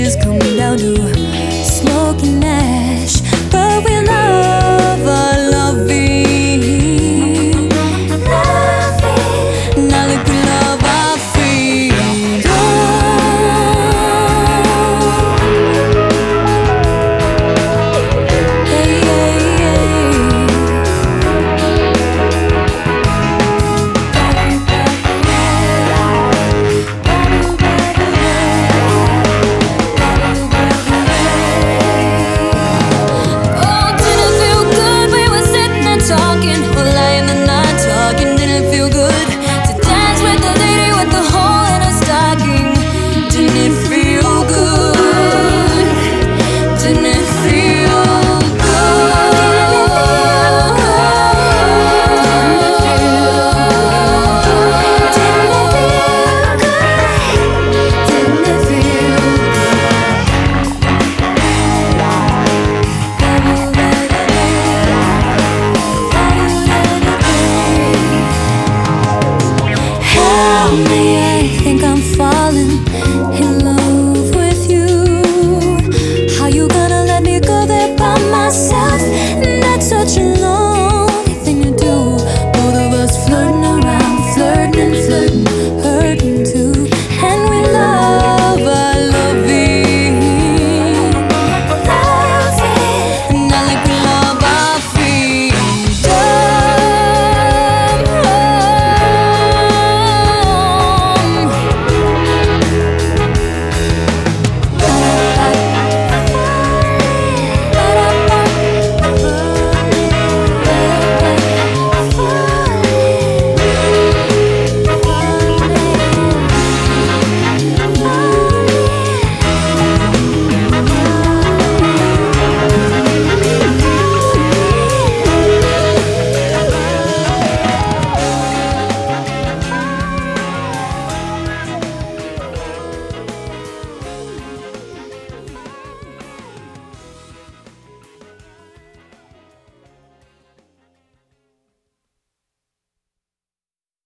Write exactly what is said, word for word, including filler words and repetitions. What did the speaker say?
just come down to smoking ash, but we love our loving, loving. Now look, we love our freedom. Hey, hey, talking, or lying and not talking. Didn't feel good to dance with the lady with the hole in her stocking. Didn't feel good. Didn't feel me, I think I'm falling.